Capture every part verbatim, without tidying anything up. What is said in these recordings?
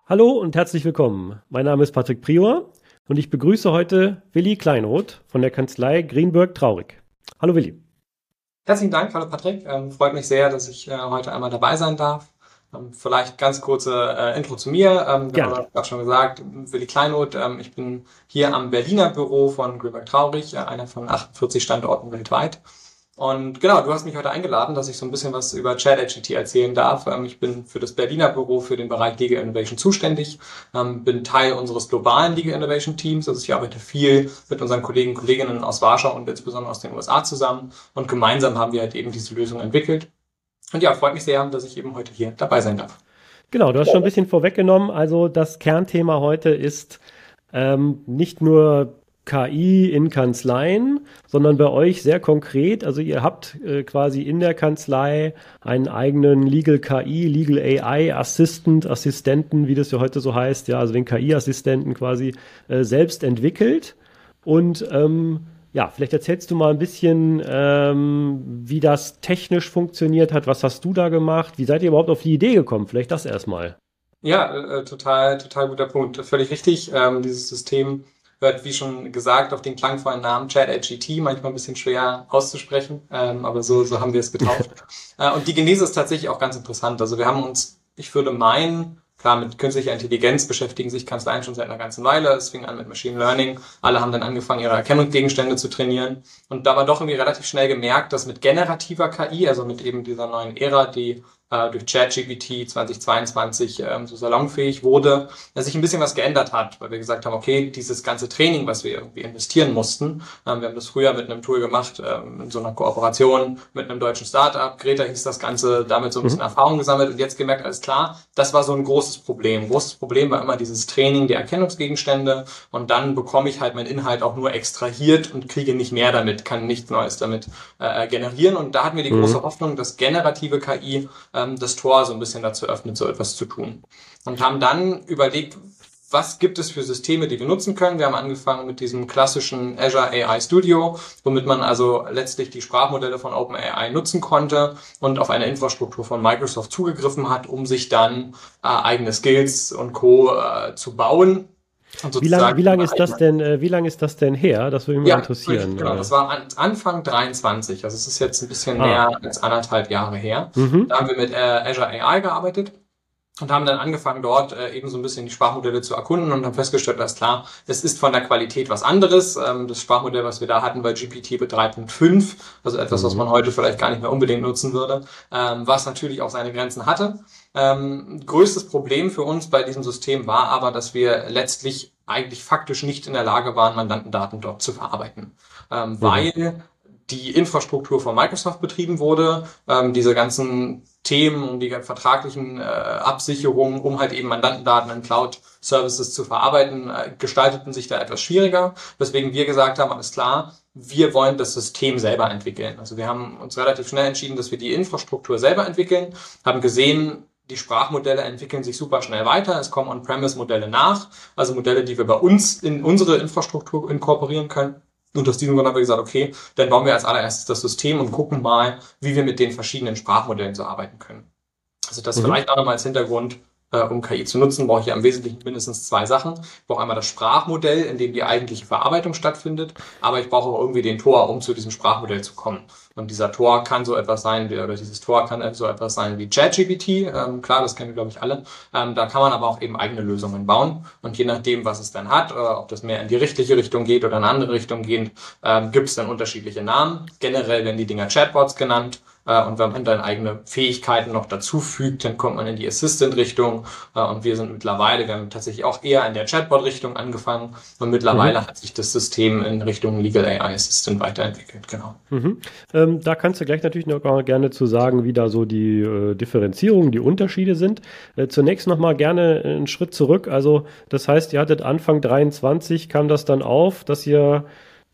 Hallo und herzlich willkommen. Mein Name ist Patrick Prior und ich begrüße heute Willi Kleinroth von der Kanzlei Greenberg Traurig. Hallo Willi. Herzlichen Dank, hallo Patrick. Ähm, freut mich sehr, dass ich äh, heute einmal dabei sein darf. Ähm, vielleicht ganz kurze äh, Intro zu mir. Ähm, genau, Gerne. ich habe schon gesagt, Willi Kleinroth. Ähm, ich bin hier am Berliner Büro von Greenberg Traurig, äh, einer von achtundvierzig Standorten weltweit. Und genau, du hast mich heute eingeladen, dass ich so ein bisschen was über ChatGPT erzählen darf. Ähm, ich bin für das Berliner Büro für den Bereich Legal Innovation zuständig, ähm, bin Teil unseres globalen Legal Innovation Teams. Also ich arbeite viel mit unseren Kollegen und Kolleginnen aus Warschau und insbesondere aus den U S A zusammen. Und gemeinsam haben wir halt eben diese Lösung entwickelt. Und ja, freut mich sehr, dass ich eben heute hier dabei sein darf. Genau, du hast schon ein bisschen vorweggenommen. Also das Kernthema heute ist ähm, nicht nur K I in Kanzleien, sondern bei euch sehr konkret. Also ihr habt äh, quasi in der Kanzlei einen eigenen Legal K I, Legal A I Assistant, Assistenten, wie das ja heute so heißt, ja, also den K I-Assistenten quasi äh, selbst entwickelt. Und ähm, ja, vielleicht erzählst du mal ein bisschen, ähm, wie das technisch funktioniert hat. Was hast du da gemacht? Wie seid ihr überhaupt auf die Idee gekommen? Vielleicht das erstmal. Ja, äh, total, total guter Punkt. Völlig richtig. Ähm, dieses System hört, wie schon gesagt, auf den klangvollen Namen ChatGPT, manchmal ein bisschen schwer auszusprechen, ähm, aber so, so haben wir es getauft. Äh, und die Genese ist tatsächlich auch ganz interessant. Also wir haben uns, ich würde meinen, klar, mit künstlicher Intelligenz beschäftigen sich Kanzleien schon seit einer ganzen Weile. Es fing an mit Machine Learning. Alle haben dann angefangen, ihre Erkennungsgegenstände zu trainieren. Und da war doch irgendwie relativ schnell gemerkt, dass mit generativer K I, also mit eben dieser neuen Ära, die äh, durch ChatGPT zweitausendzweiundzwanzig ähm, so salonfähig wurde, dass sich ein bisschen was geändert hat, weil wir gesagt haben, okay, dieses ganze Training, was wir irgendwie investieren mussten, ähm, wir haben das früher mit einem Tool gemacht, ähm, in so einer Kooperation mit einem deutschen Startup, Greta hieß das Ganze, damit so ein bisschen Mhm. Erfahrung gesammelt und jetzt gemerkt, alles klar, das war so ein großes Problem. Ein großes Problem war immer dieses Training der Erkennungsgegenstände und dann bekomme ich halt meinen Inhalt auch nur extrahiert und kriege nicht mehr damit, kann nichts Neues damit äh, generieren und da hatten wir die große Mhm. Hoffnung, dass generative K I ähm, das Tor so ein bisschen dazu öffnet, so etwas zu tun. Und haben dann überlegt, was gibt es für Systeme, die wir nutzen können. Wir haben angefangen mit diesem klassischen Azure A I Studio, womit man also letztlich die Sprachmodelle von OpenAI nutzen konnte und auf eine Infrastruktur von Microsoft zugegriffen hat, um sich dann äh, eigene Skills und Co. Äh, zu bauen. Und Wie lang, wie sozusagen lang ist das denn, äh, wie lang ist das denn her? Das würde mich mal ja, interessieren. genau. Äh, Das war an, Anfang dreiundzwanzig. Also es ist jetzt ein bisschen ah. mehr als anderthalb Jahre her. Mhm. Da haben wir mit äh, Azure A I gearbeitet und haben dann angefangen, dort äh, eben so ein bisschen die Sprachmodelle zu erkunden und haben festgestellt, dass klar, es ist von der Qualität was anderes. Ähm, das Sprachmodell, was wir da hatten, war G P T drei Punkt fünf, also etwas, was man Mhm. heute vielleicht gar nicht mehr unbedingt nutzen würde, ähm, was natürlich auch seine Grenzen hatte. Ähm, größtes Problem für uns bei diesem System war aber, dass wir letztlich eigentlich faktisch nicht in der Lage waren, Mandantendaten dort zu verarbeiten, ähm, Mhm. weil die Infrastruktur von Microsoft betrieben wurde, ähm, diese ganzen Themen um die vertraglichen äh, Absicherungen, um halt eben Mandantendaten in Cloud-Services zu verarbeiten, äh, gestalteten sich da etwas schwieriger, weswegen wir gesagt haben, alles klar, wir wollen das System selber entwickeln. Also wir haben uns relativ schnell entschieden, dass wir die Infrastruktur selber entwickeln, haben gesehen, die Sprachmodelle entwickeln sich super schnell weiter. Es kommen On-Premise-Modelle nach, also Modelle, die wir bei uns in unsere Infrastruktur inkorporieren können. Und aus diesem Grund haben wir gesagt, okay, dann bauen wir als allererstes das System und gucken mal, wie wir mit den verschiedenen Sprachmodellen so arbeiten können. Also das Mhm. vielleicht auch nochmal als Hintergrund, äh, um K I zu nutzen, brauche ich ja im Wesentlichen mindestens zwei Sachen. Ich brauche einmal das Sprachmodell, in dem die eigentliche Verarbeitung stattfindet, aber ich brauche auch irgendwie den Tor, um zu diesem Sprachmodell zu kommen. Und dieser Tor kann so etwas sein, wie, oder dieses Tor kann so etwas sein wie ChatGPT. Ähm, klar, das kennen wir, glaube ich, alle. Ähm, da kann man aber auch eben eigene Lösungen bauen. Und je nachdem, was es dann hat, äh, ob das mehr in die rechtliche Richtung geht oder in eine andere Richtung geht, ähm, gibt es dann unterschiedliche Namen. Generell werden die Dinger Chatbots genannt. Und wenn man dann eigene Fähigkeiten noch dazu fügt, dann kommt man in die Assistant-Richtung. Und wir sind mittlerweile, wir haben tatsächlich auch eher in der Chatbot-Richtung angefangen. Und mittlerweile Mhm. hat sich das System in Richtung Legal A I Assistant weiterentwickelt. Genau. Mhm. Ähm, da kannst du gleich natürlich noch mal gerne zu sagen, wie da so die äh, Differenzierungen, die Unterschiede sind. Äh, zunächst noch mal gerne einen Schritt zurück. Also das heißt, ihr hattet Anfang dreiundzwanzig, kam das dann auf, dass ihr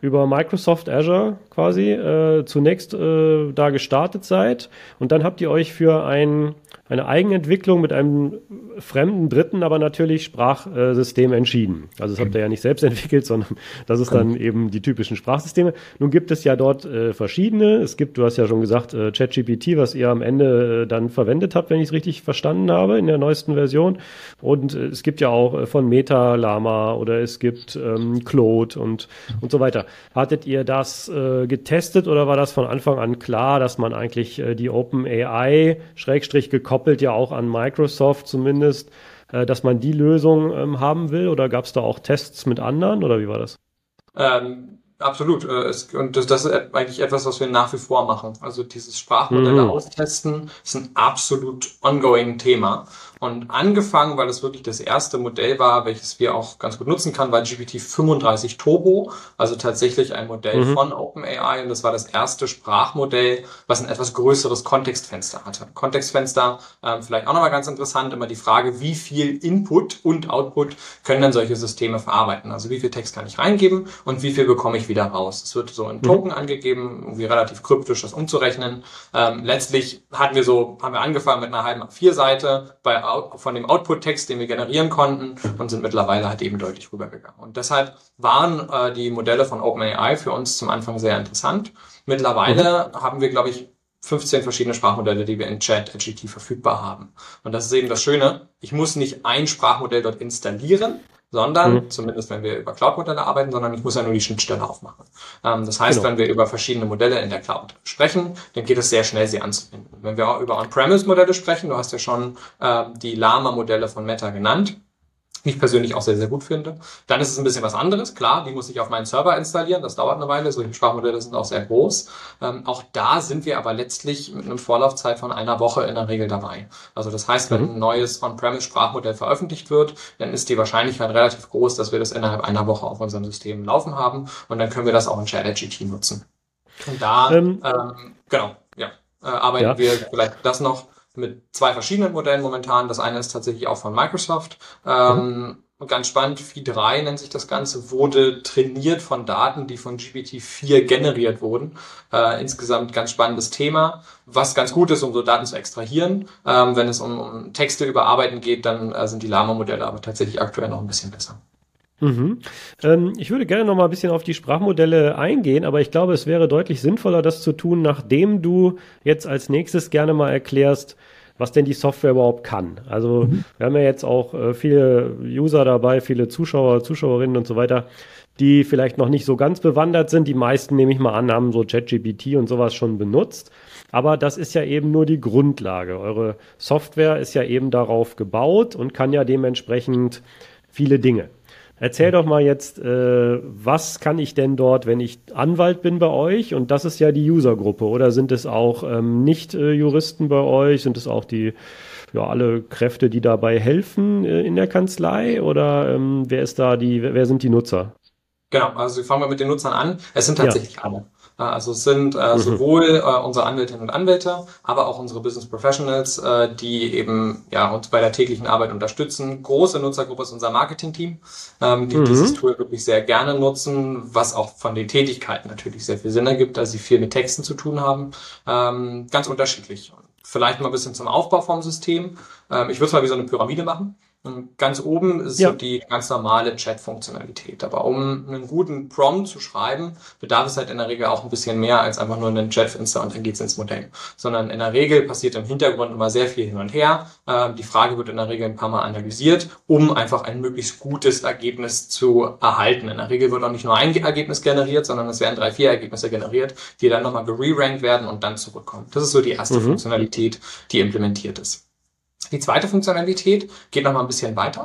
über Microsoft Azure quasi äh, zunächst äh, da gestartet seid und dann habt ihr euch für ein, eine Eigenentwicklung mit einem fremden Dritten, aber natürlich Sprachsystem entschieden. Also das habt ihr ja nicht selbst entwickelt, sondern das ist dann eben die typischen Sprachsysteme. Nun gibt es ja dort äh, verschiedene. Es gibt, du hast ja schon gesagt, äh, ChatGPT, was ihr am Ende äh, dann verwendet habt, wenn ich es richtig verstanden habe, in der neuesten Version. Und äh, es gibt ja auch äh, von Meta Llama oder es gibt ähm, Claude und, und so weiter. Hattet ihr das äh, getestet oder war das von Anfang an klar, dass man eigentlich äh, die OpenAI, Schrägstrich gekoppelt ja auch an Microsoft zumindest, äh, dass man die Lösung ähm, haben will? Oder gab es da auch Tests mit anderen oder wie war das? Ähm, absolut. Äh, es, und das, das ist eigentlich etwas, was wir nach wie vor machen. Also dieses Sprachmodelle mhm. austesten ist ein absolut ongoing Thema. Und angefangen, weil es wirklich das erste Modell war, welches wir auch ganz gut nutzen kann, war G P T fünfunddreißig Turbo, also tatsächlich ein Modell mhm. von OpenAI. Und das war das erste Sprachmodell, was ein etwas größeres Kontextfenster hatte. Kontextfenster, ähm, vielleicht auch nochmal ganz interessant, immer die Frage, wie viel Input und Output können dann solche Systeme verarbeiten? Also wie viel Text kann ich reingeben und wie viel bekomme ich wieder raus? Es wird so in Token mhm. angegeben, irgendwie relativ kryptisch das umzurechnen. Ähm, letztlich hatten wir so, haben wir angefangen mit einer halben A vier Seite bei von dem Output-Text, den wir generieren konnten und sind mittlerweile halt eben deutlich rübergegangen. Und deshalb waren äh, die Modelle von OpenAI für uns zum Anfang sehr interessant. Mittlerweile mhm. haben wir, glaube ich, fünfzehn verschiedene Sprachmodelle, die wir in ChatGPT verfügbar haben. Und das ist eben das Schöne, ich muss nicht ein Sprachmodell dort installieren, sondern, mhm. zumindest wenn wir über Cloud-Modelle arbeiten, sondern ich muss ja nur die Schnittstelle aufmachen. Ähm, das heißt, genau. wenn wir über verschiedene Modelle in der Cloud sprechen, dann geht es sehr schnell, sie anzubinden. Wenn wir auch über On-Premise-Modelle sprechen, du hast ja schon äh, die Llama-Modelle von Meta genannt, die ich persönlich auch sehr, sehr gut finde. Dann ist es ein bisschen was anderes. Klar, die muss ich auf meinen Server installieren. Das dauert eine Weile. Solche Sprachmodelle sind auch sehr groß. Ähm, auch da sind wir aber letztlich mit einer Vorlaufzeit von einer Woche in der Regel dabei. Also das heißt, wenn ein neues On-Premise-Sprachmodell veröffentlicht wird, dann ist die Wahrscheinlichkeit relativ groß, dass wir das innerhalb einer Woche auf unserem System laufen haben. Und dann können wir das auch in ChatGPT nutzen. Und da, ähm, ähm, genau, ja, äh, arbeiten ja. wir vielleicht das noch mit zwei verschiedenen Modellen momentan. Das eine ist tatsächlich auch von Microsoft. Ähm, mhm. Ganz spannend, Phi drei nennt sich das Ganze, wurde trainiert von Daten, die von G P T vier generiert wurden. Äh, insgesamt ganz spannendes Thema, was ganz gut ist, um so Daten zu extrahieren. Ähm, wenn es um, um Texte überarbeiten geht, dann äh, sind die Llama-Modelle aber tatsächlich aktuell noch ein bisschen besser. Mhm. Ähm, ich würde gerne noch mal ein bisschen auf die Sprachmodelle eingehen, aber ich glaube, es wäre deutlich sinnvoller, das zu tun, nachdem du jetzt als nächstes gerne mal erklärst, was denn die Software überhaupt kann. Also mhm. wir haben ja jetzt auch äh, viele User dabei, viele Zuschauer, Zuschauerinnen und so weiter, die vielleicht noch nicht so ganz bewandert sind. Die meisten, nehme ich mal an, haben so ChatGPT und sowas schon benutzt. Aber das ist ja eben nur die Grundlage. Eure Software ist ja eben darauf gebaut und kann ja dementsprechend viele Dinge. Erzähl doch mal jetzt, äh, was kann ich denn dort, wenn ich Anwalt bin bei euch? Und das ist ja die Usergruppe. Oder sind es auch ähm, Nicht-Juristen bei euch? Sind es auch die, ja, alle Kräfte, die dabei helfen äh, in der Kanzlei? Oder ähm, wer ist da die, wer sind die Nutzer? Genau, also fangen wir mit den Nutzern an. Es sind tatsächlich ja. alle. Also es sind äh, sowohl äh, unsere Anwältinnen und Anwälte, aber auch unsere Business Professionals, äh, die eben ja uns bei der täglichen Arbeit unterstützen. Große Nutzergruppe ist unser Marketing-Team, ähm, die mhm. dieses Tool wirklich sehr gerne nutzen, was auch von den Tätigkeiten natürlich sehr viel Sinn ergibt, da sie viel mit Texten zu tun haben. Ähm, ganz unterschiedlich. Vielleicht mal ein bisschen zum Aufbau vom System. Ähm, ich würde es mal wie so eine Pyramide machen. Und ganz oben ist ja. so die ganz normale Chat-Funktionalität. Aber um einen guten Prompt zu schreiben, bedarf es halt in der Regel auch ein bisschen mehr als einfach nur einen Chat-Fenster und dann geht's ins Modell. Sondern in der Regel passiert im Hintergrund immer sehr viel hin und her. Ähm, die Frage wird in der Regel ein paar Mal analysiert, um einfach ein möglichst gutes Ergebnis zu erhalten. In der Regel wird auch nicht nur ein Ergebnis generiert, sondern es werden drei, vier Ergebnisse generiert, die dann nochmal gererankt werden und dann zurückkommen. Das ist so die erste mhm. Funktionalität, die implementiert ist. Die zweite Funktionalität geht noch mal ein bisschen weiter.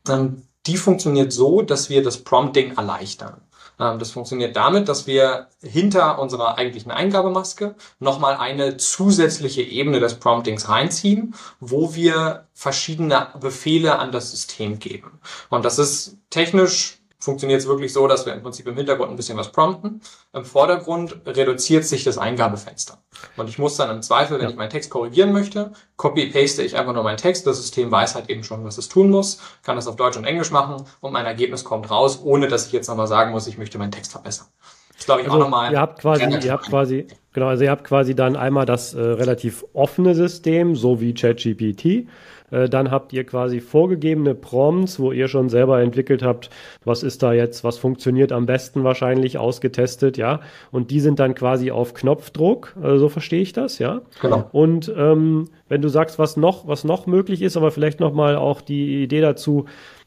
Die funktioniert so, dass wir das Prompting erleichtern. Das funktioniert damit, dass wir hinter unserer eigentlichen Eingabemaske nochmal eine zusätzliche Ebene des Promptings reinziehen, wo wir verschiedene Befehle an das System geben. Und das ist technisch funktioniert es wirklich so, dass wir im Prinzip im Hintergrund ein bisschen was prompten. Im Vordergrund reduziert sich das Eingabefenster. Und ich muss dann im Zweifel, wenn ja. ich meinen Text korrigieren möchte, copy-paste ich einfach nur meinen Text. Das System weiß halt eben schon, was es tun muss, kann das auf Deutsch und Englisch machen und mein Ergebnis kommt raus, ohne dass ich jetzt nochmal sagen muss, ich möchte meinen Text verbessern. ist, glaube ich, also auch nochmal. Ihr habt quasi, ihr habt quasi, genau, also ihr habt quasi dann einmal das äh, relativ offene System, so wie ChatGPT. Äh, dann habt ihr quasi vorgegebene Prompts, wo ihr schon selber entwickelt habt, was ist da jetzt, was funktioniert am besten wahrscheinlich, ausgetestet, ja. Und die sind dann quasi auf Knopfdruck, also so verstehe ich das, ja. Genau. Und ähm, wenn du sagst, was noch, was noch möglich ist, aber vielleicht nochmal auch die Idee dazu,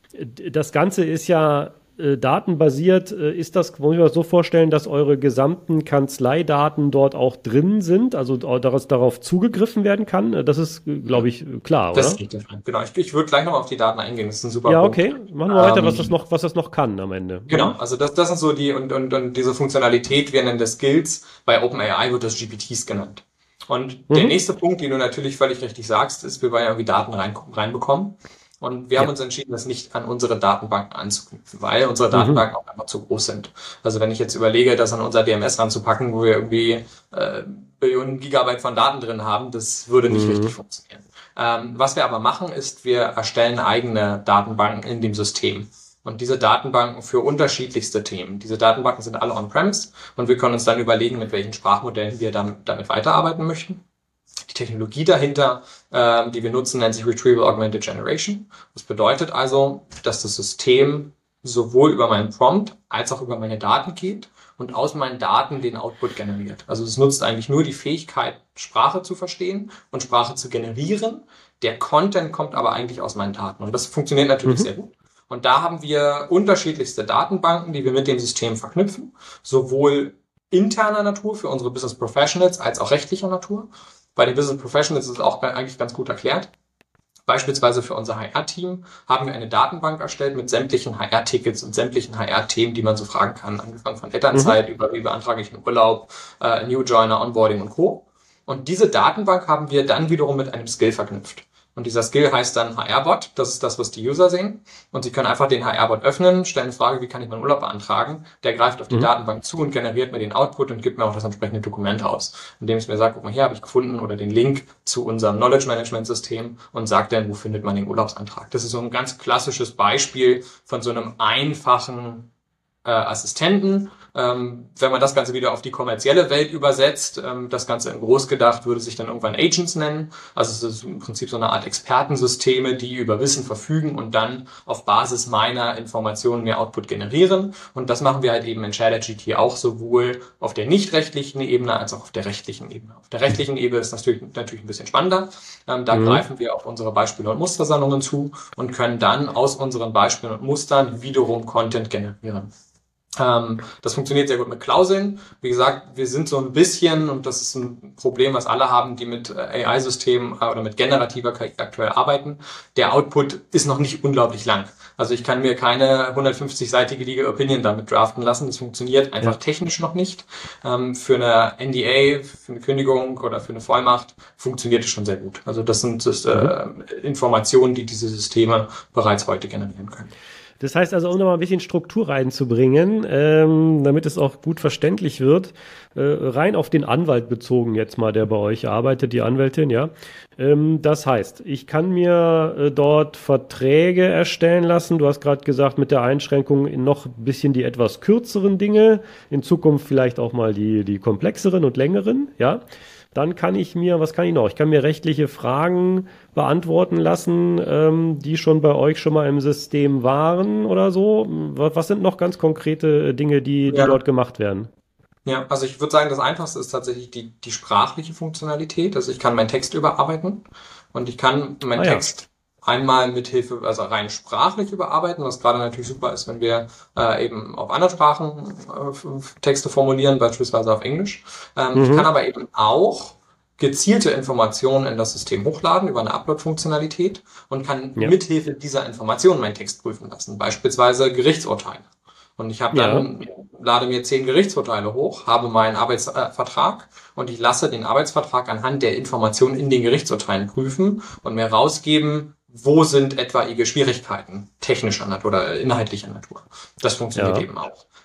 das Ganze ist ja äh, datenbasiert. Äh, ist das, muss ich mir das so vorstellen, dass eure gesamten Kanzleidaten dort auch drin sind, also daraus, darauf zugegriffen werden kann? Äh, Das ist, glaube ich, klar, Das oder? liegt davon. Genau, ich, ich würde gleich nochmal auf die Daten eingehen. Das ist ein super Ja, Punkt. okay. Machen wir weiter, was Ähm, das noch, was das noch kann am Ende. Genau, Mhm. also das, das sind so die, und, und, und diese Funktionalität, wir nennen das Skills, bei OpenAI wird das G P Ts genannt. Und der Mhm. nächste Punkt, den du natürlich völlig richtig sagst, ist, wir wollen ja irgendwie Daten rein, reinbekommen. Und wir haben Ja. uns entschieden, das nicht an unsere Datenbanken anzuknüpfen, weil unsere Mhm. Datenbanken auch einfach zu groß sind. Also wenn ich jetzt überlege, das an unser D M S ranzupacken, wo wir irgendwie äh, Billionen Gigabyte von Daten drin haben, das würde nicht Mhm. richtig funktionieren. Ähm, was wir aber machen, ist, wir erstellen eigene Datenbanken in dem System. Und diese Datenbanken für unterschiedlichste Themen. Diese Datenbanken sind alle on-premise und wir können uns dann überlegen, mit welchen Sprachmodellen wir dann damit weiterarbeiten möchten. Die Technologie dahinter, äh, die wir nutzen, nennt sich Retrieval Augmented Generation. Das bedeutet also, dass das System sowohl über meinen Prompt als auch über meine Daten geht und aus meinen Daten den Output generiert. Also es nutzt eigentlich nur die Fähigkeit, Sprache zu verstehen und Sprache zu generieren. Der Content kommt aber eigentlich aus meinen Daten und das funktioniert natürlich Mhm. sehr gut. Und da haben wir unterschiedlichste Datenbanken, die wir mit dem System verknüpfen, sowohl interner Natur für unsere Business Professionals als auch rechtlicher Natur. Bei den Business Professionals ist es auch eigentlich ganz gut erklärt. Beispielsweise für unser H R-Team haben wir eine Datenbank erstellt mit sämtlichen H R-Tickets und sämtlichen H R-Themen, die man so fragen kann, angefangen von Elternzeit Mhm. über wie beantrage ich einen Urlaub, äh, New Joiner, Onboarding und Co. Und diese Datenbank haben wir dann wiederum mit einem Skill verknüpft. Und dieser Skill heißt dann H R-Bot. Das ist das, was die User sehen. Und sie können einfach den H R-Bot öffnen, stellen eine Frage, wie kann ich meinen Urlaub beantragen? Der greift auf die Mhm. Datenbank zu und generiert mir den Output und gibt mir auch das entsprechende Dokument aus. Indem es mir sagt, guck mal, hier habe ich gefunden oder den Link zu unserem Knowledge Management System und sagt dann, wo findet man den Urlaubsantrag. Das ist so ein ganz klassisches Beispiel von so einem einfachen äh, Assistenten. Ähm, wenn man das Ganze wieder auf die kommerzielle Welt übersetzt, ähm, das Ganze in groß gedacht, würde sich dann irgendwann Agents nennen. Also es ist im Prinzip so eine Art Expertensysteme, die über Wissen verfügen und dann auf Basis meiner Informationen mehr Output generieren. Und das machen wir halt eben in ChatGPT auch sowohl auf der nicht rechtlichen Ebene als auch auf der rechtlichen Ebene. Auf der rechtlichen Ebene ist das natürlich, natürlich ein bisschen spannender. Ähm, da Mhm. greifen wir auf unsere Beispiele und Mustersammlungen zu und können dann aus unseren Beispielen und Mustern wiederum Content generieren. Ähm, das funktioniert sehr gut mit Klauseln. Wie gesagt, wir sind so ein bisschen, und das ist ein Problem, was alle haben, die mit A I-Systemen oder mit generativer K I aktuell arbeiten. Der Output ist noch nicht unglaublich lang. Also ich kann mir keine hundertfünfzig-seitige Legal Opinion damit draften lassen. Das funktioniert einfach Ja. technisch noch nicht. Ähm, für eine N D A, für eine Kündigung oder für eine Vollmacht funktioniert es schon sehr gut. Also das sind das, äh, Informationen, die diese Systeme bereits heute generieren können. Das heißt also, um noch mal ein bisschen Struktur reinzubringen, ähm, damit es auch gut verständlich wird, äh, rein auf den Anwalt bezogen jetzt mal, der bei euch arbeitet, die Anwältin, ja. Ähm, das heißt, ich kann mir äh, dort Verträge erstellen lassen. Du hast gerade gesagt, mit der Einschränkung in noch ein bisschen die etwas kürzeren Dinge, in Zukunft vielleicht auch mal die, die komplexeren und längeren, ja. Dann kann ich mir, was kann ich noch? Ich kann mir rechtliche Fragen beantworten lassen, ähm, die schon bei euch schon mal im System waren oder so. Was, was sind noch ganz konkrete Dinge, die, die Ja. dort gemacht werden? Ja, also ich würde sagen, das Einfachste ist tatsächlich die, die sprachliche Funktionalität. Also ich kann meinen Text überarbeiten und ich kann meinen Ah ja. Text einmal mit Hilfe, also rein sprachlich überarbeiten, was gerade natürlich super ist, wenn wir äh, eben auf anderen Sprachen äh, Texte formulieren, beispielsweise auf Englisch. Ähm, Ich Mhm. kann aber eben auch gezielte Informationen in das System hochladen über eine Upload-Funktionalität und kann Ja. mithilfe dieser Informationen meinen Text prüfen lassen, beispielsweise Gerichtsurteile. Und ich habe Ja. dann, lade mir zehn Gerichtsurteile hoch, habe meinen Arbeitsvertrag und ich lasse den Arbeitsvertrag anhand der Informationen in den Gerichtsurteilen prüfen und mir rausgeben, wo sind etwaige Schwierigkeiten technischer Natur oder inhaltlicher Natur. Das funktioniert Ja. eben auch.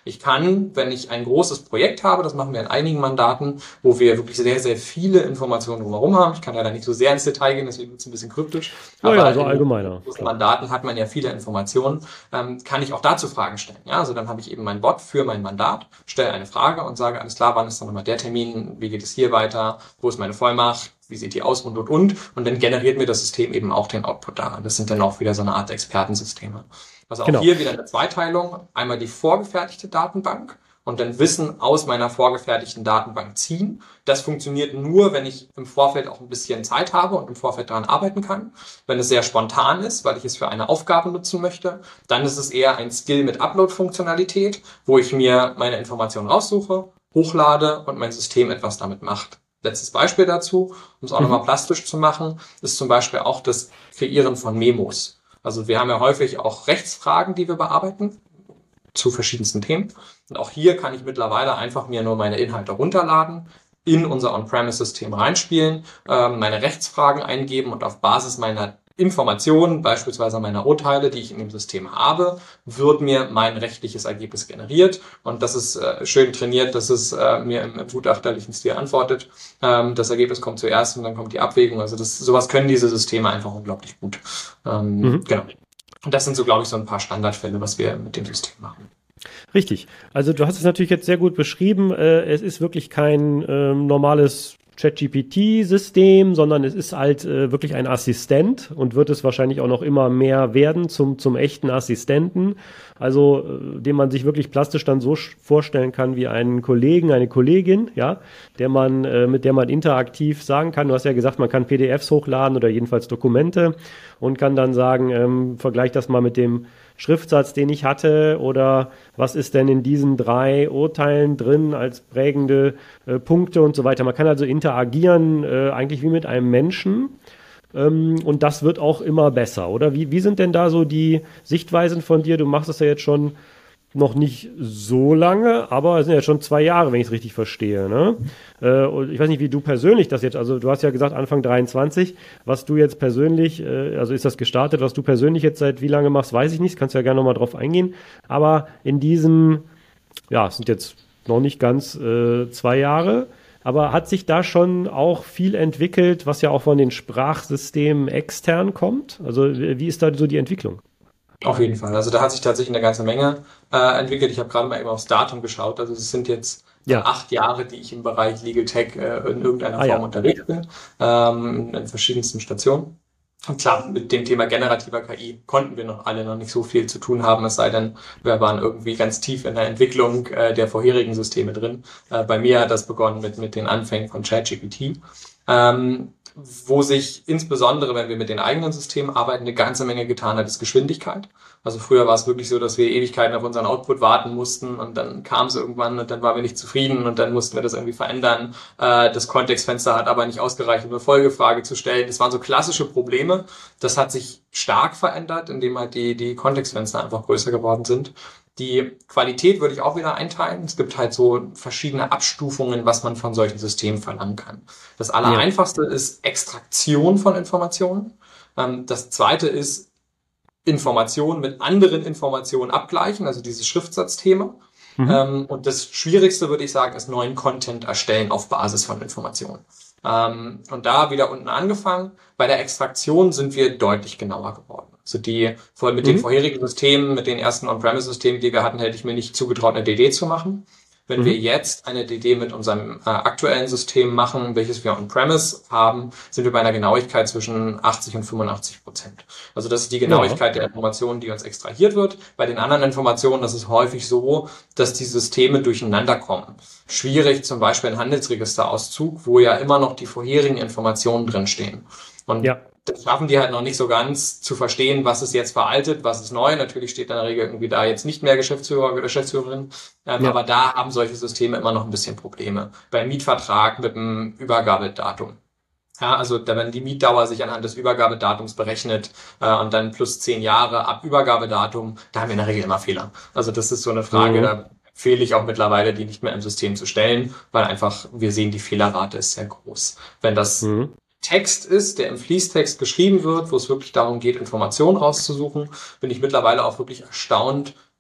Ich kann, wenn ich ein großes Projekt habe, das machen wir in einigen Mandaten, wo wir wirklich sehr, sehr viele Informationen drumherum haben. Ich kann ja da nicht so sehr ins Detail gehen, deswegen wird es ein bisschen kryptisch. Aber ja, so in allgemeiner. großen Mandaten hat man ja viele Informationen, ähm, kann ich auch dazu Fragen stellen. Ja, also dann habe ich eben mein Bot für mein Mandat, stelle eine Frage und sage, alles klar, wann ist dann nochmal der Termin, wie geht es hier weiter, wo ist meine Vollmacht, wie sieht die aus und, und, und. Und dann generiert mir das System eben auch den Output daran. Das sind dann auch wieder so eine Art Expertensysteme. Also auch genau. Hier wieder eine Zweiteilung. Einmal die vorgefertigte Datenbank und dann Wissen aus meiner vorgefertigten Datenbank ziehen. Das funktioniert nur, wenn ich im Vorfeld auch ein bisschen Zeit habe und im Vorfeld daran arbeiten kann. Wenn es sehr spontan ist, weil ich es für eine Aufgabe nutzen möchte, dann ist es eher ein Skill mit Upload-Funktionalität, wo ich mir meine Informationen raussuche, hochlade und mein System etwas damit macht. Letztes Beispiel dazu, um es auch mhm. nochmal plastisch zu machen, ist zum Beispiel auch das Kreieren von Memos. Also wir haben ja häufig auch Rechtsfragen, die wir bearbeiten zu verschiedensten Themen. Und auch hier kann ich mittlerweile einfach mir nur meine Inhalte runterladen, in unser On-Premise-System reinspielen, meine Rechtsfragen eingeben und auf Basis meiner Informationen, beispielsweise meiner Urteile, die ich in dem System habe, wird mir mein rechtliches Ergebnis generiert. Und das ist äh, schön trainiert, dass es äh, mir im, im gutachterlichen Stil antwortet. Ähm, das Ergebnis kommt zuerst und dann kommt die Abwägung. Also das, sowas können diese Systeme einfach unglaublich gut. Ähm, mhm. Genau. Und das sind so, glaube ich, so ein paar Standardfälle, was wir mit dem System machen. Richtig. Also du hast es natürlich jetzt sehr gut beschrieben. Äh, es ist wirklich kein äh, normales ChatGPT-System, sondern es ist halt äh, wirklich ein Assistent und wird es wahrscheinlich auch noch immer mehr werden zum, zum echten Assistenten, also äh, den man sich wirklich plastisch dann so vorstellen kann wie einen Kollegen, eine Kollegin, ja, der man, äh, mit der man interaktiv sagen kann, du hast ja gesagt, man kann P D Fs hochladen oder jedenfalls Dokumente und kann dann sagen, ähm, vergleich das mal mit dem Schriftsatz, den ich hatte, oder was ist denn in diesen drei Urteilen drin als prägende äh, Punkte und so weiter. Man kann also interagieren, äh, eigentlich wie mit einem Menschen, ähm, und das wird auch immer besser, oder? Wie, wie sind denn da so die Sichtweisen von dir? Du machst es ja jetzt schon noch nicht so lange, aber es sind ja schon zwei Jahre, wenn ich es richtig verstehe, ne? Äh, und ich weiß nicht, wie du persönlich das jetzt, also du hast ja gesagt Anfang dreiundzwanzig, was du jetzt persönlich, äh, also ist das gestartet, was du persönlich jetzt seit wie lange machst, weiß ich nicht, kannst du ja gerne nochmal drauf eingehen, aber in diesen, ja, es sind jetzt noch nicht ganz äh, zwei Jahre, aber hat sich da schon auch viel entwickelt, was ja auch von den Sprachsystemen extern kommt? Also wie ist da so die Entwicklung? Auf jeden Fall. Also da hat sich tatsächlich eine ganze Menge äh, entwickelt. Ich habe gerade mal eben aufs Datum geschaut. Also es sind jetzt ja. acht Jahre, die ich im Bereich Legal Tech äh, in irgendeiner ah, Form ja. unterwegs bin, ähm, in verschiedensten Stationen. Und klar, mit dem Thema generativer K I konnten wir noch alle noch nicht so viel zu tun haben, es sei denn, wir waren irgendwie ganz tief in der Entwicklung äh, der vorherigen Systeme drin. Äh, bei mir hat das begonnen mit mit den Anfängen von ChatGPT. Ähm, Wo sich insbesondere, wenn wir mit den eigenen Systemen arbeiten, eine ganze Menge getan hat, ist Geschwindigkeit. Also früher war es wirklich so, dass wir Ewigkeiten auf unseren Output warten mussten und dann kam es irgendwann und dann waren wir nicht zufrieden und dann mussten wir das irgendwie verändern. Das Kontextfenster hat aber nicht ausgereicht, um eine Folgefrage zu stellen. Das waren so klassische Probleme. Das hat sich stark verändert, indem halt die, die Kontextfenster einfach größer geworden sind. Die Qualität würde ich auch wieder einteilen. Es gibt halt so verschiedene Abstufungen, was man von solchen Systemen verlangen kann. Das Allereinfachste ja. ist Extraktion von Informationen. Das zweite ist Informationen mit anderen Informationen abgleichen, also dieses Schriftsatzthema. Mhm. Und das Schwierigste, würde ich sagen, ist neuen Content erstellen auf Basis von Informationen. Und da wieder unten angefangen. Bei der Extraktion sind wir deutlich genauer geworden. Also die, vor mit mhm. den vorherigen Systemen, mit den ersten On-Premise-Systemen, die wir hatten, hätte ich mir nicht zugetraut, eine D D zu machen. Wenn mhm. wir jetzt eine D D mit unserem äh, aktuellen System machen, welches wir On-Premise haben, sind wir bei einer Genauigkeit zwischen achtzig und fünfundachtzig Prozent. Also das ist die Genauigkeit ja. der Informationen, die uns extrahiert wird. Bei den anderen Informationen, das ist häufig so, dass die Systeme durcheinander kommen. Schwierig zum Beispiel ein Handelsregisterauszug, wo ja immer noch die vorherigen Informationen drinstehen. Und ja. das schaffen die halt noch nicht so ganz zu verstehen, was ist jetzt veraltet, was ist neu. Natürlich steht in der Regel irgendwie da jetzt nicht mehr Geschäftsführer oder Geschäftsführerin. Ähm, ja. Aber da haben solche Systeme immer noch ein bisschen Probleme. Beim Mietvertrag mit dem Übergabedatum. Ja, also da, wenn die Mietdauer sich anhand des Übergabedatums berechnet äh, und dann plus zehn Jahre ab Übergabedatum, da haben wir in der Regel immer Fehler. Also das ist so eine Frage, mhm. da empfehle ich auch mittlerweile, die nicht mehr im System zu stellen, weil einfach wir sehen, die Fehlerrate ist sehr groß. Wenn das mhm. Text ist, der im Fließtext geschrieben wird, wo es wirklich darum geht, Informationen rauszusuchen, bin ich mittlerweile auch wirklich erstaunt,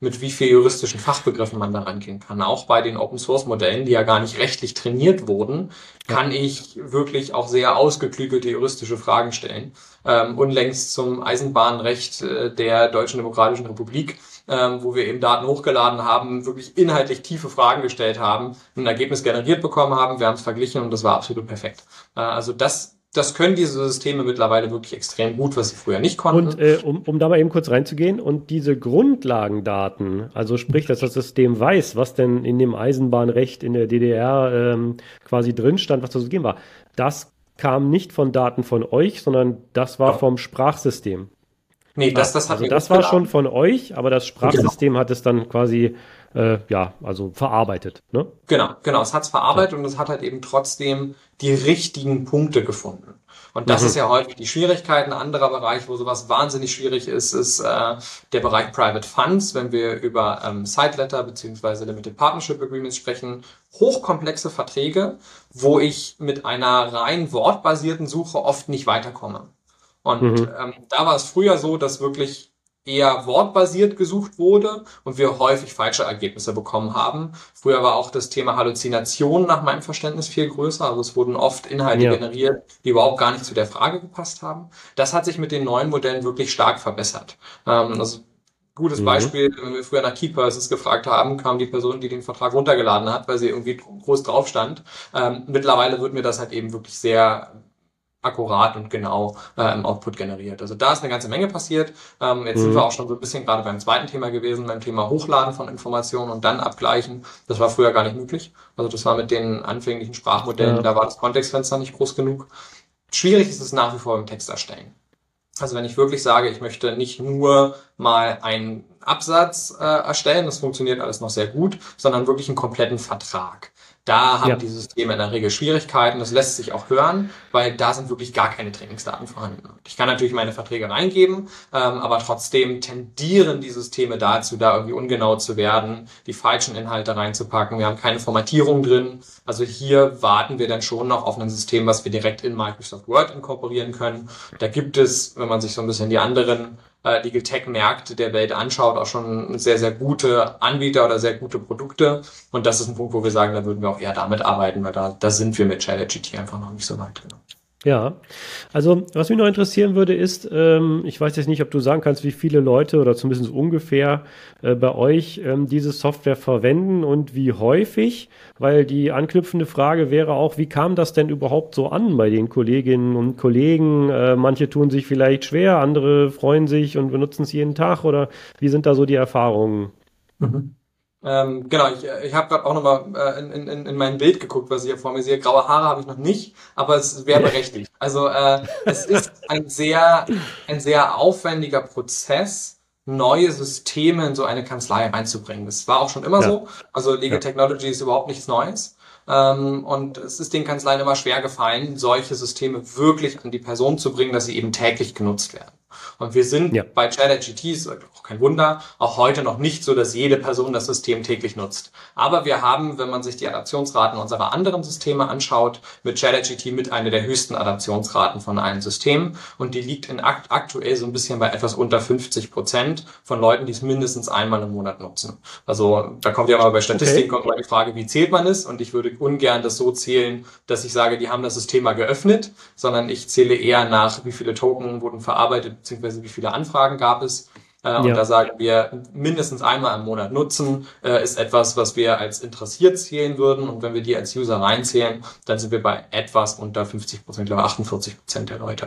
mit wie viel juristischen Fachbegriffen man da rangehen kann. Auch bei den Open-Source-Modellen, die ja gar nicht rechtlich trainiert wurden, kann ich wirklich auch sehr ausgeklügelte juristische Fragen stellen. Ähm, unlängst zum Eisenbahnrecht äh, der Deutschen Demokratischen Republik, ähm, wo wir eben Daten hochgeladen haben, wirklich inhaltlich tiefe Fragen gestellt haben, ein Ergebnis generiert bekommen haben, wir haben es verglichen und das war absolut perfekt. Äh, also das Das können diese Systeme mittlerweile wirklich extrem gut, was sie früher nicht konnten. Und äh, um, um da mal eben kurz reinzugehen, und diese Grundlagendaten, also sprich, dass das System weiß, was denn in dem Eisenbahnrecht in der D D R ähm, quasi drin stand, was da so gegeben war, das kam nicht von Daten von euch, sondern das war Ja. vom Sprachsystem. Nee, das, das hat Also mir das war hochgeladen. schon von euch, aber das Sprachsystem hat es dann quasi, äh, ja, also verarbeitet, ne? Genau, genau. Es hat es verarbeitet und es hat halt eben trotzdem die richtigen Punkte gefunden. Und das Mhm. ist ja häufig die Schwierigkeit. Ein anderer Bereich, wo sowas wahnsinnig schwierig ist, ist äh, der Bereich Private Funds, wenn wir über ähm, Side Letter beziehungsweise Limited Partnership Agreements sprechen. Hochkomplexe Verträge, wo ich mit einer rein wortbasierten Suche oft nicht weiterkomme. Und Mhm. ähm, da war es früher so, dass wirklich eher wortbasiert gesucht wurde und wir häufig falsche Ergebnisse bekommen haben. Früher war auch das Thema Halluzination nach meinem Verständnis viel größer. Also es wurden oft Inhalte Ja. generiert, die überhaupt gar nicht zu der Frage gepasst haben. Das hat sich mit den neuen Modellen wirklich stark verbessert. Ähm, also gutes Mhm. Beispiel, wenn wir früher nach Key Persons gefragt haben, kam die Person, die den Vertrag runtergeladen hat, weil sie irgendwie groß drauf stand. Ähm, mittlerweile wird mir das halt eben wirklich sehr akkurat und genau äh, im Output generiert. Also da ist eine ganze Menge passiert. Ähm, jetzt Mhm. sind wir auch schon so ein bisschen gerade beim zweiten Thema gewesen, beim Thema Hochladen von Informationen und dann abgleichen. Das war früher gar nicht möglich. Also das war mit den anfänglichen Sprachmodellen, Ja. da war das Kontextfenster nicht groß genug. Schwierig ist es nach wie vor im Text erstellen. Also wenn ich wirklich sage, ich möchte nicht nur mal einen Absatz äh, erstellen, das funktioniert alles noch sehr gut, sondern wirklich einen kompletten Vertrag. Da haben Ja. die Systeme in der Regel Schwierigkeiten. Das lässt sich auch hören, weil da sind wirklich gar keine Trainingsdaten vorhanden. Ich kann natürlich meine Verträge reingeben, ähm, aber trotzdem tendieren die Systeme dazu, da irgendwie ungenau zu werden, die falschen Inhalte reinzupacken. Wir haben keine Formatierung drin. Also hier warten wir dann schon noch auf ein System, was wir direkt in Microsoft Word inkorporieren können. Da gibt es, wenn man sich so ein bisschen die anderen äh, Legal Tech Märkte der Welt anschaut, auch schon sehr, sehr gute Anbieter oder sehr gute Produkte. Und das ist ein Punkt, wo wir sagen, da würden wir auch eher damit arbeiten, weil da, da sind wir mit ChatGPT einfach noch nicht so weit. Genau. Ja, also was mich noch interessieren würde ist, ähm, ich weiß jetzt nicht, ob du sagen kannst, wie viele Leute oder zumindest ungefähr äh, bei euch ähm, diese Software verwenden und wie häufig, weil die anknüpfende Frage wäre auch, wie kam das denn überhaupt so an bei den Kolleginnen und Kollegen? Äh, manche tun sich vielleicht schwer, andere freuen sich und benutzen es jeden Tag, oder wie sind da so die Erfahrungen? Mhm. Ähm, genau, ich, ich habe gerade auch nochmal äh, in, in, in mein Bild geguckt, was ich hier vor mir sehe. Graue Haare habe ich noch nicht, aber es wäre berechtigt. Also äh, es ist ein sehr, ein sehr aufwendiger Prozess, neue Systeme in so eine Kanzlei reinzubringen. Das war auch schon immer Ja. so. Also Legal Ja. Technology ist überhaupt nichts Neues. Ähm, und es ist den Kanzleien immer schwer gefallen, solche Systeme wirklich an die Person zu bringen, dass sie eben täglich genutzt werden. Und wir sind Ja. bei ChatGPT, ist auch kein Wunder, auch heute noch nicht so, dass jede Person das System täglich nutzt. Aber wir haben, wenn man sich die Adaptionsraten unserer anderen Systeme anschaut, mit ChatGPT mit einer der höchsten Adaptionsraten von allen Systemen. Und die liegt in akt aktuell so ein bisschen bei etwas unter fünfzig Prozent von Leuten, die es mindestens einmal im Monat nutzen. Also da kommt ja mal bei Statistiken Okay. kommt mal die Frage, wie zählt man es? Und ich würde ungern das so zählen, dass ich sage, die haben das System mal geöffnet, sondern ich zähle eher nach, wie viele Token wurden verarbeitet, beziehungsweise wie viele Anfragen gab es. Äh, und Ja. da sagen wir, mindestens einmal im Monat nutzen, äh, ist etwas, was wir als interessiert zählen würden. Und wenn wir die als User reinzählen, dann sind wir bei etwas unter fünfzig Prozent, glaube achtundvierzig Prozent der Leute.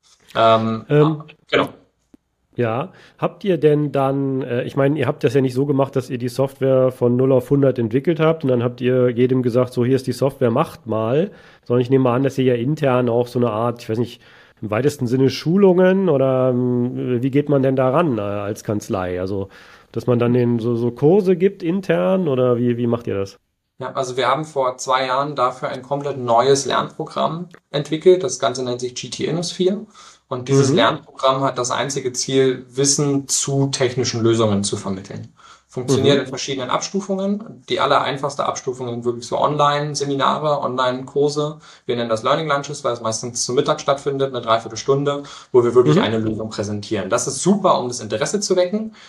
Ähm, Ähm, genau. Ja, habt ihr denn dann, äh, ich meine, ihr habt das ja nicht so gemacht, dass ihr die Software von null auf hundert entwickelt habt und dann habt ihr jedem gesagt, so hier ist die Software, macht mal, sondern ich nehme mal an, dass ihr ja intern auch so eine Art, ich weiß nicht, im weitesten Sinne Schulungen oder ähm, wie geht man denn daran äh, als Kanzlei? Also, dass man dann den, so, so Kurse gibt intern oder wie, wie macht ihr das? Ja, also wir haben vor zwei Jahren dafür ein komplett neues Lernprogramm entwickelt. Das Ganze nennt sich G T Inus vier. Und dieses Mhm. Lernprogramm hat das einzige Ziel, Wissen zu technischen Lösungen zu vermitteln. Funktioniert Mhm. in verschiedenen Abstufungen. Die allereinfachste Abstufung sind wirklich so Online-Seminare, Online-Kurse. Wir nennen das Learning Lunches, weil es meistens zum Mittag stattfindet, eine Dreiviertelstunde, wo wir wirklich Mhm. eine Lösung präsentieren. Das ist super, um das Interesse zu wecken.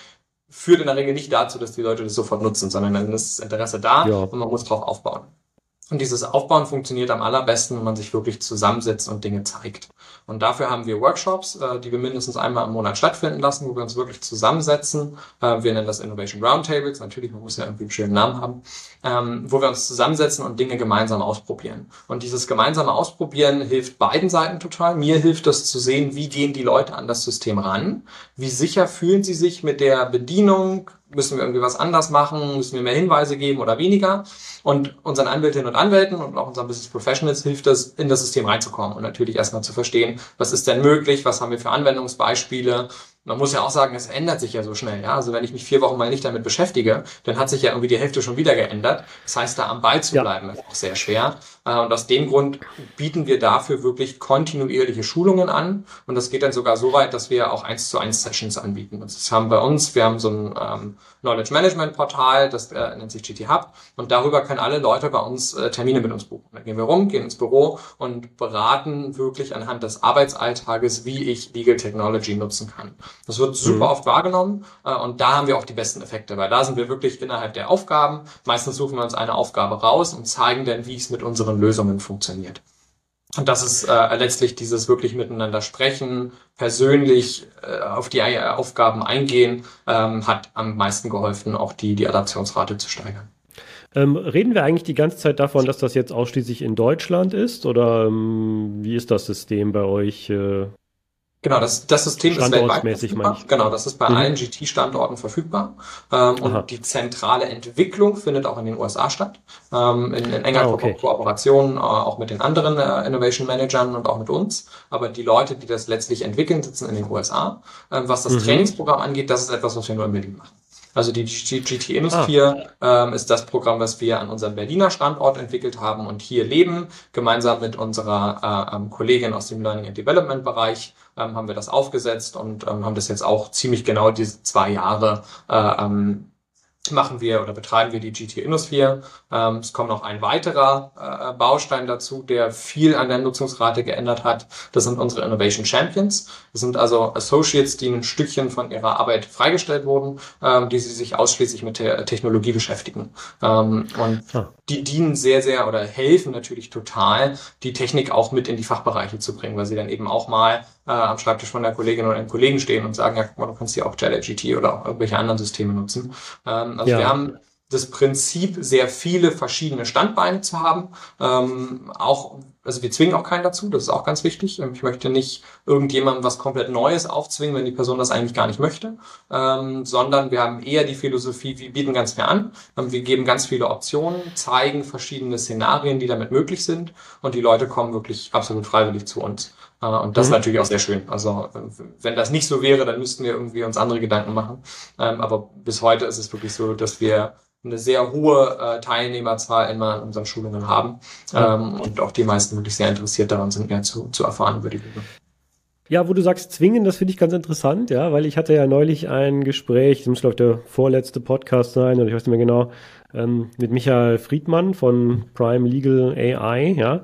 führt in der Regel nicht dazu, dass die Leute das sofort nutzen, sondern dann ist das Interesse da Ja. und man muss drauf aufbauen. Und dieses Aufbauen funktioniert am allerbesten, wenn man sich wirklich zusammensetzt und Dinge zeigt. Und dafür haben wir Workshops, äh, die wir mindestens einmal im Monat stattfinden lassen, wo wir uns wirklich zusammensetzen. Äh, wir nennen das Innovation Roundtables. Natürlich, man muss ja irgendwie einen schönen Namen haben. Ähm, wo wir uns zusammensetzen und Dinge gemeinsam ausprobieren. Und dieses gemeinsame Ausprobieren hilft beiden Seiten total. Mir hilft es zu sehen, wie gehen die Leute an das System ran? Wie sicher fühlen sie sich mit der Bedienung? Müssen wir irgendwie was anders machen? Müssen wir mehr Hinweise geben oder weniger? Und unseren Anwältinnen und Anwälten und auch unseren Business Professionals hilft es, in das System reinzukommen und natürlich erstmal zu verstehen, was ist denn möglich? Was haben wir für Anwendungsbeispiele? Man muss ja auch sagen, es ändert sich ja so schnell. Ja, also wenn ich mich vier Wochen mal nicht damit beschäftige, dann hat sich ja irgendwie die Hälfte schon wieder geändert. Das heißt, da am Ball zu bleiben, ja, ist auch sehr schwer. Und aus dem Grund bieten wir dafür wirklich kontinuierliche Schulungen an. Und das geht dann sogar so weit, dass wir auch eins zu eins Sessions anbieten. Und das haben bei uns, wir haben so ein ähm, Knowledge Management Portal, das äh, nennt sich G T Hub. Und darüber können alle Leute bei uns äh, Termine mit uns buchen. Dann gehen wir rum, gehen ins Büro und beraten wirklich anhand des Arbeitsalltages, wie ich Legal Technology nutzen kann. Das wird super mhm. oft wahrgenommen äh, und da haben wir auch die besten Effekte, weil da sind wir wirklich innerhalb der Aufgaben. Meistens suchen wir uns eine Aufgabe raus und zeigen dann, wie es mit unseren Lösungen funktioniert. Und das ist äh, letztlich dieses wirklich miteinander sprechen, persönlich äh, auf die äh, Aufgaben eingehen, ähm, hat am meisten geholfen, auch die, die Adaptionsrate zu steigern. Ähm, reden wir eigentlich die ganze Zeit davon, dass das jetzt ausschließlich in Deutschland ist oder ähm, wie ist das System bei euch? Äh Genau, das, das System ist weltweit verfügbar. Genau, das ist bei mhm. allen G T-Standorten verfügbar. Ähm, und die zentrale Entwicklung findet auch in den U S A statt. Ähm, in, in enger ah, okay. Kooperation äh, auch mit den anderen äh, Innovation Managern und auch mit uns. Aber die Leute, die das letztlich entwickeln, sitzen in den U S A. Ähm, was das mhm. Trainingsprogramm angeht, das ist etwas, was wir nur in Berlin machen. Also die G T Innosphere ah. ähm, ist das Programm, was wir an unserem Berliner Standort entwickelt haben und hier leben. Gemeinsam mit unserer äh, ähm, Kollegin aus dem Learning and Development Bereich ähm, haben wir das aufgesetzt und ähm, haben das jetzt auch ziemlich genau diese zwei Jahre äh, ähm, machen wir oder betreiben wir die G T Innosphere. Ähm, es kommt noch ein weiterer äh, Baustein dazu, der viel an der Nutzungsrate geändert hat. Das sind unsere Innovation Champions. Das sind also Associates, die ein Stückchen von ihrer Arbeit freigestellt wurden, ähm, die sie sich ausschließlich mit der Technologie beschäftigen. Ähm, und ja. die dienen sehr, sehr oder helfen natürlich total, die Technik auch mit in die Fachbereiche zu bringen, weil sie dann eben auch mal äh, am Schreibtisch von der Kollegin oder einem Kollegen stehen und sagen, ja, guck mal, du kannst hier auch JetGT oder auch irgendwelche anderen Systeme nutzen. Ähm, also ja. wir haben das Prinzip, sehr viele verschiedene Standbeine zu haben. Ähm, auch, also wir zwingen auch keinen dazu, das ist auch ganz wichtig. Ich möchte nicht irgendjemandem was komplett Neues aufzwingen, wenn die Person das eigentlich gar nicht möchte, ähm, sondern wir haben eher die Philosophie, wir bieten ganz viel an, wir geben ganz viele Optionen, zeigen verschiedene Szenarien, die damit möglich sind und die Leute kommen wirklich absolut freiwillig zu uns. Und das mhm. ist natürlich auch sehr schön. Also wenn das nicht so wäre, dann müssten wir irgendwie uns andere Gedanken machen. Aber bis heute ist es wirklich so, dass wir eine sehr hohe äh, Teilnehmerzahl immer in unseren Schulungen haben ja. ähm, und auch die meisten wirklich sehr interessiert daran sind, mehr zu, zu erfahren über die Lösung. Ja, wo du sagst zwingen, das finde ich ganz interessant, ja, weil ich hatte ja neulich ein Gespräch, das muss glaube ich der vorletzte Podcast sein oder ich weiß nicht mehr genau, ähm, mit Michael Friedmann von Prime Legal A I, ja,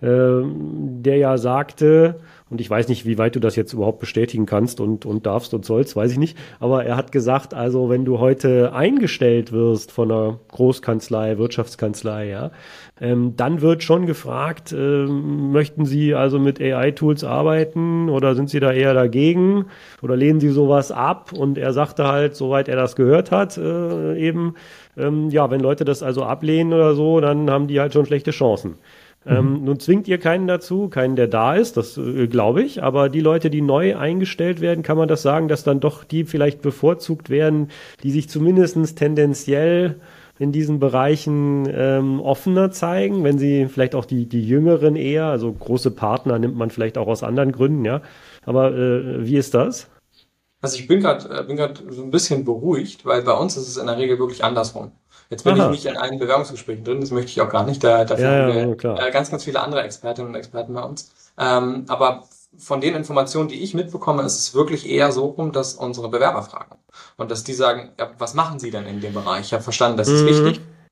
ähm, der ja sagte, und ich weiß nicht, wie weit du das jetzt überhaupt bestätigen kannst und, und darfst und sollst, weiß ich nicht. Aber er hat gesagt, also wenn du heute eingestellt wirst von einer Großkanzlei, Wirtschaftskanzlei, ja, ähm, dann wird schon gefragt, ähm, möchten Sie also mit A I-Tools arbeiten oder sind Sie da eher dagegen oder lehnen Sie sowas ab? Und er sagte halt, soweit er das gehört hat, äh, eben, ähm, ja, wenn Leute das also ablehnen oder so, dann haben die halt schon schlechte Chancen. Ähm, mhm. Nun zwingt ihr keinen dazu, keinen, der da ist, das äh, glaube ich, aber die Leute, die neu eingestellt werden, kann man das sagen, dass dann doch die vielleicht bevorzugt werden, die sich zumindest tendenziell in diesen Bereichen ähm, offener zeigen, wenn sie vielleicht auch die, die Jüngeren eher, also große Partner nimmt man vielleicht auch aus anderen Gründen, ja, aber äh, wie ist das? Also ich bin gerade bin gerade so ein bisschen beruhigt, weil bei uns ist es in der Regel wirklich andersrum. Jetzt bin Aha. ich nicht in allen Bewerbungsgesprächen drin, das möchte ich auch gar nicht. Da, dafür ja, haben wir ja, ganz, ganz viele andere Expertinnen und Experten bei uns. Ähm, aber von den Informationen, die ich mitbekomme, ist es wirklich eher so rum, dass unsere Bewerber fragen. Und dass die sagen, ja, was machen Sie denn in dem Bereich? Ich habe verstanden, das ist mhm. wichtig.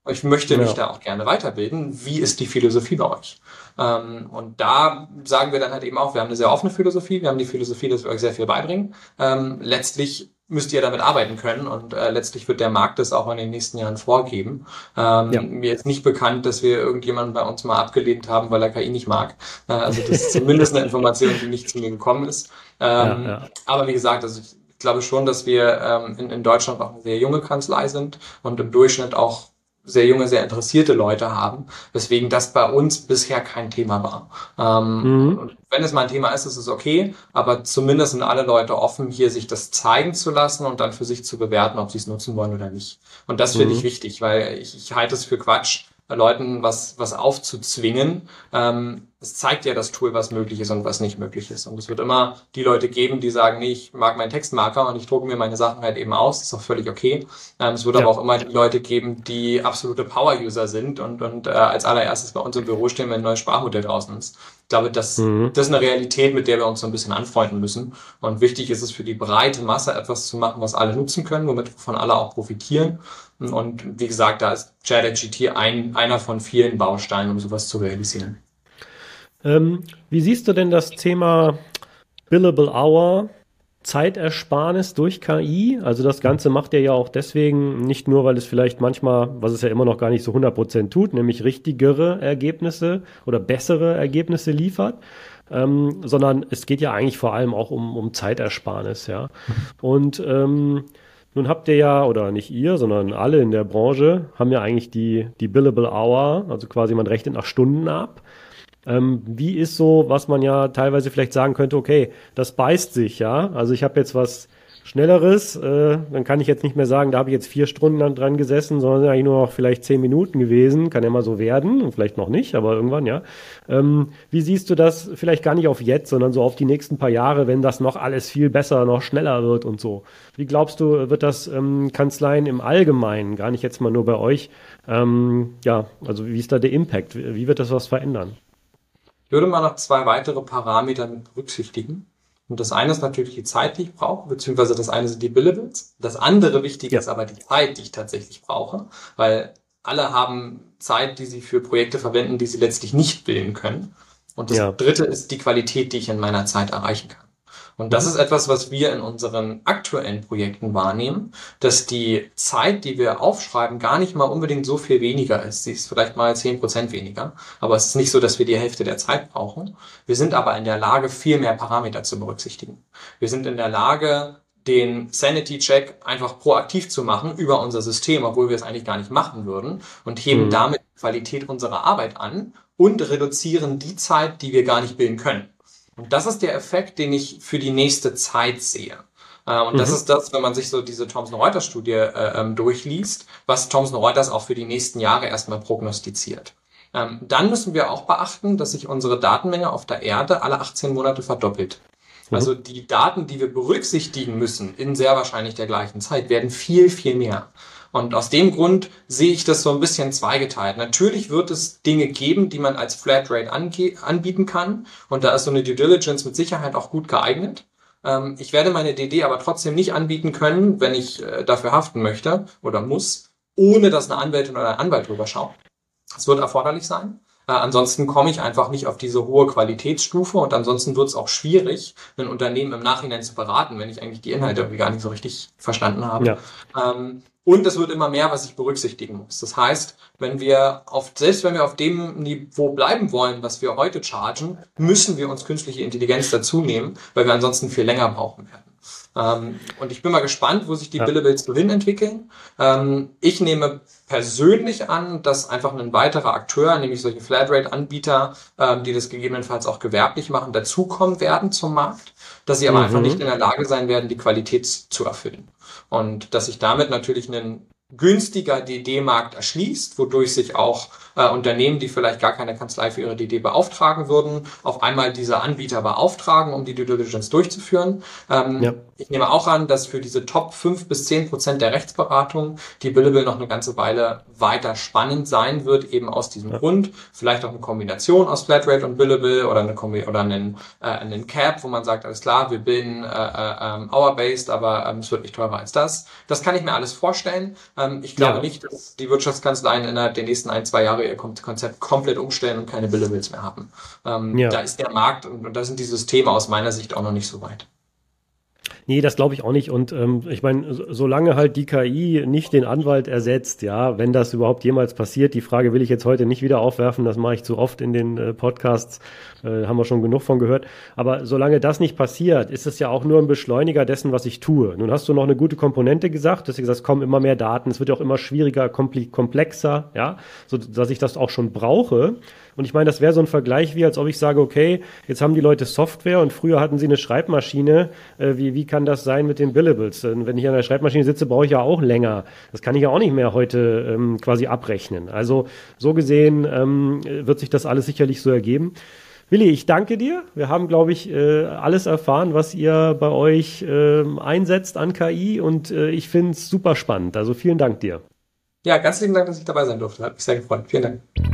Ich möchte mich Ja. da auch gerne weiterbilden. Wie ist die Philosophie bei euch? Ähm, und da sagen wir dann halt eben auch, wir haben eine sehr offene Philosophie, wir haben die Philosophie, dass wir euch sehr viel beibringen. Ähm, letztlich müsst ihr damit arbeiten können und äh, letztlich wird der Markt das auch in den nächsten Jahren vorgeben. Ähm, Ja. Mir ist nicht bekannt, dass wir irgendjemanden bei uns mal abgelehnt haben, weil er K I nicht mag. Äh, also das ist zumindest eine Information, die nicht zu mir gekommen ist. Ja, Ähm, ja. aber wie gesagt, also ich glaube schon, dass wir ähm, in, in Deutschland auch eine sehr junge Kanzlei sind und im Durchschnitt auch sehr junge, sehr interessierte Leute haben, weswegen das bei uns bisher kein Thema war. Ähm, Mhm. und wenn es mal ein Thema ist, ist es okay, aber zumindest sind alle Leute offen, hier sich das zeigen zu lassen und dann für sich zu bewerten, ob sie es nutzen wollen oder nicht. Und das finde ich Mhm. wichtig, weil ich, ich halte es für Quatsch, Leuten was, was aufzuzwingen. Ähm, es zeigt ja das Tool, was möglich ist und was nicht möglich ist. Und es wird immer die Leute geben, die sagen, nee, ich mag meinen Textmarker und ich drucke mir meine Sachen halt eben aus. Das ist auch völlig okay. Ähm, es wird Ja. aber auch immer die Leute geben, die absolute Power-User sind und, und äh, als allererstes bei uns im Büro stehen, wenn ein neues Sprachmodell draußen ist. Ich glaube, das, Mhm. das ist eine Realität, mit der wir uns so ein bisschen anfreunden müssen. Und wichtig ist es für die breite Masse, etwas zu machen, was alle nutzen können, womit von alle auch profitieren. Und wie gesagt, da ist ChatGPT ein, einer von vielen Bausteinen, um sowas zu realisieren. Ähm, wie siehst du denn das Thema Billable Hour, Zeitersparnis durch K I? Also das Ganze macht ihr ja auch deswegen, nicht nur, weil es vielleicht manchmal, was es ja immer noch gar nicht so hundert Prozent tut, nämlich richtigere Ergebnisse oder bessere Ergebnisse liefert, ähm, sondern es geht ja eigentlich vor allem auch um, um Zeitersparnis, ja. Und ähm, nun habt ihr ja, oder nicht ihr, sondern alle in der Branche haben ja eigentlich die, die Billable Hour, also quasi man rechnet nach Stunden ab. Ähm, wie ist so, was man ja teilweise vielleicht sagen könnte, okay, das beißt sich, ja. Also ich habe jetzt was Schnelleres, äh, dann kann ich jetzt nicht mehr sagen, da habe ich jetzt vier Stunden lang dran gesessen, sondern eigentlich nur noch vielleicht zehn Minuten gewesen. Kann ja mal so werden und vielleicht noch nicht, aber irgendwann, ja. Ähm, wie siehst du das vielleicht gar nicht auf jetzt, sondern so auf die nächsten paar Jahre, wenn das noch alles viel besser, noch schneller wird und so? Wie glaubst du, wird das ähm, Kanzleien im Allgemeinen, gar nicht jetzt mal nur bei euch, ähm, ja, also wie ist da der Impact? Wie, wie wird das was verändern? Ich würde mal noch zwei weitere Parameter mit berücksichtigen. Und das eine ist natürlich die Zeit, die ich brauche, beziehungsweise das eine sind die Billables. Das andere wichtige Ja. ist aber die Zeit, die ich tatsächlich brauche, weil alle haben Zeit, die sie für Projekte verwenden, die sie letztlich nicht bilden können. Und das Ja. dritte ist die Qualität, die ich in meiner Zeit erreichen kann. Und das Mhm. ist etwas, was wir in unseren aktuellen Projekten wahrnehmen, dass die Zeit, die wir aufschreiben, gar nicht mal unbedingt so viel weniger ist. Sie ist vielleicht mal zehn Prozent weniger, aber es ist nicht so, dass wir die Hälfte der Zeit brauchen. Wir sind aber in der Lage, viel mehr Parameter zu berücksichtigen. Wir sind in der Lage, den Sanity-Check einfach proaktiv zu machen über unser System, obwohl wir es eigentlich gar nicht machen würden, und heben Mhm. damit die Qualität unserer Arbeit an und reduzieren die Zeit, die wir gar nicht bilden können. Und das ist der Effekt, den ich für die nächste Zeit sehe. Äh, und das Mhm. ist das, wenn man sich so diese Thomson Reuters Studie äh, ähm, durchliest, was Thomson Reuters auch für die nächsten Jahre erstmal prognostiziert. Ähm, dann müssen wir auch beachten, dass sich unsere Datenmenge auf der Erde alle achtzehn Monate verdoppelt. Also Mhm. die Daten, die wir berücksichtigen müssen, in sehr wahrscheinlich der gleichen Zeit, werden viel, viel mehr. Und aus dem Grund sehe ich das so ein bisschen zweigeteilt. Natürlich wird es Dinge geben, die man als Flatrate ange- anbieten kann. Und da ist so eine Due Diligence mit Sicherheit auch gut geeignet. Ähm, ich werde meine D D aber trotzdem nicht anbieten können, wenn ich äh, dafür haften möchte oder muss, ohne dass eine Anwältin oder ein Anwalt drüber schaut. Das wird erforderlich sein. Äh, ansonsten komme ich einfach nicht auf diese hohe Qualitätsstufe und ansonsten wird es auch schwierig, ein Unternehmen im Nachhinein zu beraten, wenn ich eigentlich die Inhalte irgendwie gar nicht so richtig verstanden habe. Ja. Ähm, und es wird immer mehr, was ich berücksichtigen muss. Das heißt, wenn wir auf, selbst wenn wir auf dem Niveau bleiben wollen, was wir heute chargen, müssen wir uns künstliche Intelligenz dazu nehmen, weil wir ansonsten viel länger brauchen werden. Ähm, und ich bin mal gespannt, wo sich die Ja. Billables so hin entwickeln. Ähm, ich nehme persönlich an, dass einfach ein weiterer Akteur, nämlich solche Flatrate-Anbieter, ähm, die das gegebenenfalls auch gewerblich machen, dazukommen werden zum Markt, dass sie aber einfach nicht in Mhm. der Lage sein werden, die Qualität zu erfüllen. Und dass sich damit natürlich ein günstiger D D-Markt erschließt, wodurch sich auch äh, Unternehmen, die vielleicht gar keine Kanzlei für ihre D D beauftragen würden, auf einmal diese Anbieter beauftragen, um die Due Diligence durchzuführen. Ähm, Ja. ich nehme auch an, dass für diese Top fünf bis zehn Prozent der Rechtsberatung die Billable noch eine ganze Weile weiter spannend sein wird, eben aus diesem Ja. Grund. Vielleicht auch eine Kombination aus Flatrate und Billable oder eine Kombi oder einen, äh, einen Cap, wo man sagt, alles klar, wir bilden äh, äh, hour-based, aber ähm, es wird nicht teurer als das. Das kann ich mir alles vorstellen. Ähm, ich glaube Ja. nicht, dass die Wirtschaftskanzleien innerhalb der nächsten ein, zwei Jahre ihr Kon- Konzept komplett umstellen und keine Billables mehr haben. Ähm, da Ja. ist der Markt und, und da sind die Systeme aus meiner Sicht auch noch nicht so weit. Nee, das glaube ich auch nicht. Und ähm, ich meine, so, solange halt die K I nicht den Anwalt ersetzt, ja, wenn das überhaupt jemals passiert, die Frage will ich jetzt heute nicht wieder aufwerfen, das mache ich zu oft in den äh, Podcasts, äh, haben wir schon genug von gehört. Aber solange das nicht passiert, ist es ja auch nur ein Beschleuniger dessen, was ich tue. Nun hast du noch eine gute Komponente gesagt, dass du gesagt, es kommen immer mehr Daten, es wird ja auch immer schwieriger, kompli- komplexer, ja, so dass ich das auch schon brauche. Und ich meine, das wäre so ein Vergleich, wie als ob ich sage, okay, jetzt haben die Leute Software und früher hatten sie eine Schreibmaschine. Äh, wie, wie kann das sein mit den Billables? Äh, wenn ich an der Schreibmaschine sitze, brauche ich ja auch länger. Das kann ich ja auch nicht mehr heute ähm, quasi abrechnen. Also so gesehen ähm, wird sich das alles sicherlich so ergeben. Willi, ich danke dir. Wir haben, glaube ich, äh, alles erfahren, was ihr bei euch äh, einsetzt an K I und äh, ich finde es super spannend. Also vielen Dank dir. Ja, ganz lieben Dank, dass ich dabei sein durfte. Hat mich sehr gefreut. Vielen Dank.